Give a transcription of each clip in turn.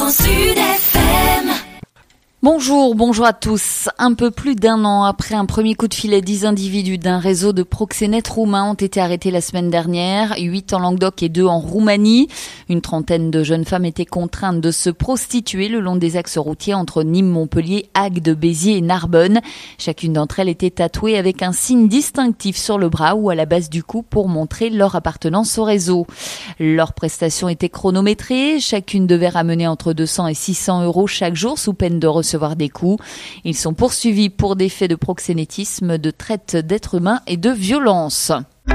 Grand Sud FM. Bonjour à tous. Un peu plus d'un an après un premier coup de filet, 10 individus d'un réseau de proxénètes roumains ont été arrêtés la semaine dernière, 8 en Languedoc et 2 en Roumanie. Une trentaine de jeunes femmes étaient contraintes de se prostituer le long des axes routiers entre Nîmes, Montpellier, Agde, Béziers et Narbonne. Chacune d'entre elles était tatouée avec un signe distinctif sur le bras ou à la base du cou pour montrer leur appartenance au réseau. Leurs prestations étaient chronométrées. Chacune devait ramener entre 200 et 600 euros chaque jour sous peine de recevoir des coups. Ils sont poursuivis pour des faits de proxénétisme, de traite d'êtres humains et de violence.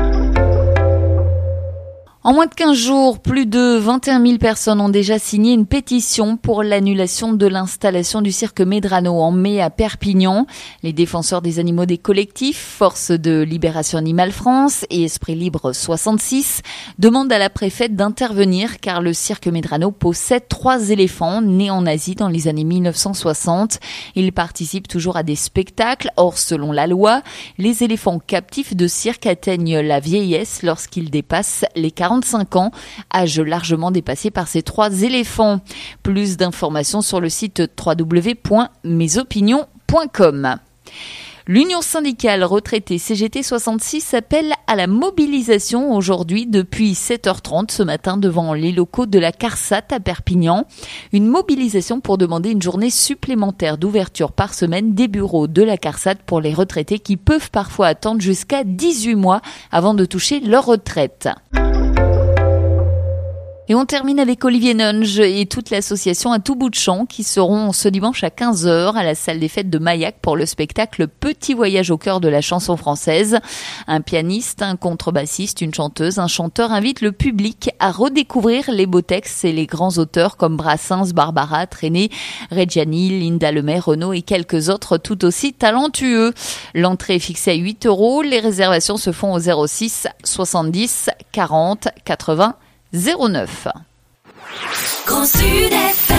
En moins de 15 jours, plus de 21 000 personnes ont déjà signé une pétition pour l'annulation de l'installation du cirque Medrano en mai à Perpignan. Les défenseurs des animaux des collectifs, Force de Libération Animale France et Esprit Libre 66 demandent à la préfète d'intervenir car le cirque Medrano possède 3 éléphants nés en Asie dans les années 1960. Ils participent toujours à des spectacles. Or, selon la loi, les éléphants captifs de cirque atteignent la vieillesse lorsqu'ils dépassent les 45 ans, âge largement dépassé par ces 3 éléphants. Plus d'informations sur le site www.mesopinions.com. L'Union syndicale retraitée CGT 66 appelle à la mobilisation aujourd'hui depuis 7h30 ce matin devant les locaux de la CARSAT à Perpignan. Une mobilisation pour demander une journée supplémentaire d'ouverture par semaine des bureaux de la CARSAT pour les retraités qui peuvent parfois attendre jusqu'à 18 mois avant de toucher leur retraite. Et on termine avec Olivier Nunge et toute l'association À tout bout de champ qui seront ce dimanche à 15h à la salle des fêtes de Maillac pour le spectacle Petit voyage au cœur de la chanson française. Un pianiste, un contrebassiste, une chanteuse, un chanteur invitent le public à redécouvrir les beaux textes et les grands auteurs comme Brassens, Barbara, Trenet, Reggiani, Linda Lemay, Renaud et quelques autres tout aussi talentueux. L'entrée est fixée à 8 €. Les réservations se font au 06 70 40 80 09. Grand Sud FM.